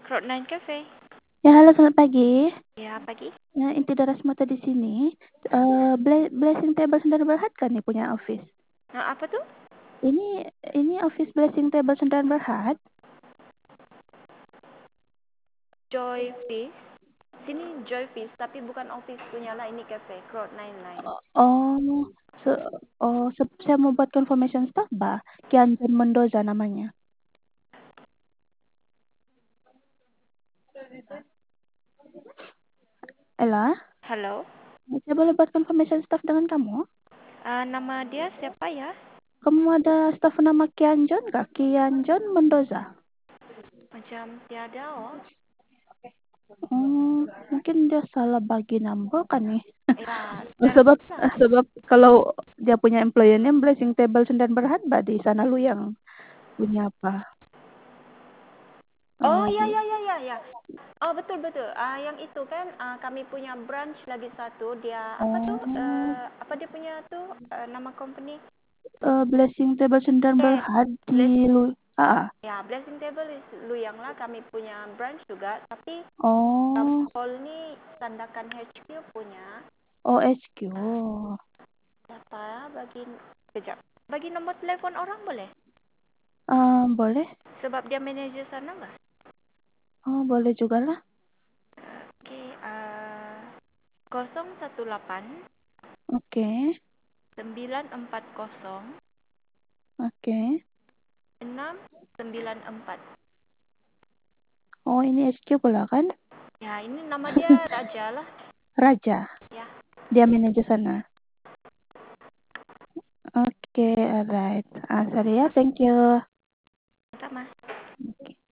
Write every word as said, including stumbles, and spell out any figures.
Road nine Cafe. Ya, halo selamat pagi. Ya, pagi. Ya, inti Darasmata di sini. Eh, Bla- Blessing Table Sendiri Berhad kan nih punya office. Nah, apa tuh? Ini ini office Blessing Table Sendiri Berhad. Joy Fish. Sini Joy Fish, tapi bukan office punya lah, ini cafe, Road nine nine. Oh, se oh se- saya mau buat confirmation staff, bah. Kianjun Mendoza namanya. Ella, Halo. saya boleh buat confirmation staff dengan kamu? Uh, nama dia siapa ya? Kamu ada staff nama Kianjun nggak? Kianjun Mendoza. Macam tiada oh. Oh, mungkin dia salah bagi number kan nih. Ya, Oh, secara sebab susah. sebab kalau dia punya employer name Blessing Table Sendiri Berhad, bah di sana lu yang punya apa? Oh, Oh, ya ya ya ya ya. Oh, betul betul. Ah, yang itu kan ah, kami punya branch lagi satu. Dia apa tuh? oh, Eh, apa dia punya tuh eh, nama company? eh, Blessing Table Sendiri Yes. Berhad di Bless lu. Ah, Ya, Blessing Table is Luyang lah. Kami punya branch juga, tapi uh, oh, hall ni Sandakan H Q punya. O H Q. Siapa bagi kejap. Bagi nombor telefon orang boleh? Ah, boleh? Sebab dia manager sana enggak? Oh, boleh juga lah. Okey, uh, kosong satu lapan Oke, sembilan empat kosong oke. enam sembilan empat. Oh, ini H Q pula kan? Ya, ini nama dia Raja lah. Raja. Ya, Dia manajer sana. Oke, alright. Ah, sorry ya, thank you. sama. Oke.